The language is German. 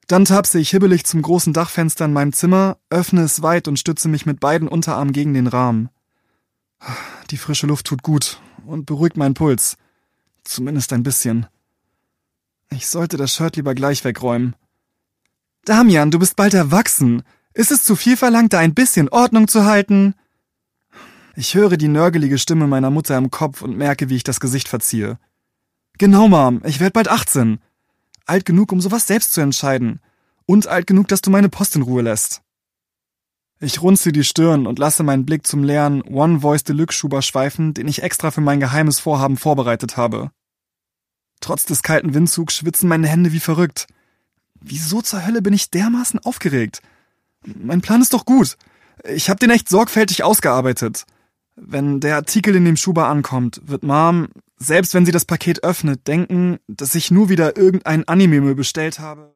Dann tapse ich hibbelig zum großen Dachfenster in meinem Zimmer, öffne es weit und stütze mich mit beiden Unterarmen gegen den Rahmen. Die frische Luft tut gut und beruhigt meinen Puls. Zumindest ein bisschen. Ich sollte das Shirt lieber gleich wegräumen. Damian, du bist bald erwachsen. Ist es zu viel verlangt, da ein bisschen Ordnung zu halten? Ich höre die nörgelige Stimme meiner Mutter im Kopf und merke, wie ich das Gesicht verziehe. Genau, Mom, ich werde bald 18. Alt genug, um sowas selbst zu entscheiden. Und alt genug, dass du meine Post in Ruhe lässt. Ich runzle die Stirn und lasse meinen Blick zum leeren One Voice Deluxe Schuber schweifen, den ich extra für mein geheimes Vorhaben vorbereitet habe. Trotz des kalten Windzugs schwitzen meine Hände wie verrückt. Wieso zur Hölle bin ich dermaßen aufgeregt? Mein Plan ist doch gut. Ich habe den echt sorgfältig ausgearbeitet. Wenn der Artikel in dem Schuber ankommt, wird Mom, selbst wenn sie das Paket öffnet, denken, dass ich nur wieder irgendein Anime-Müll bestellt habe.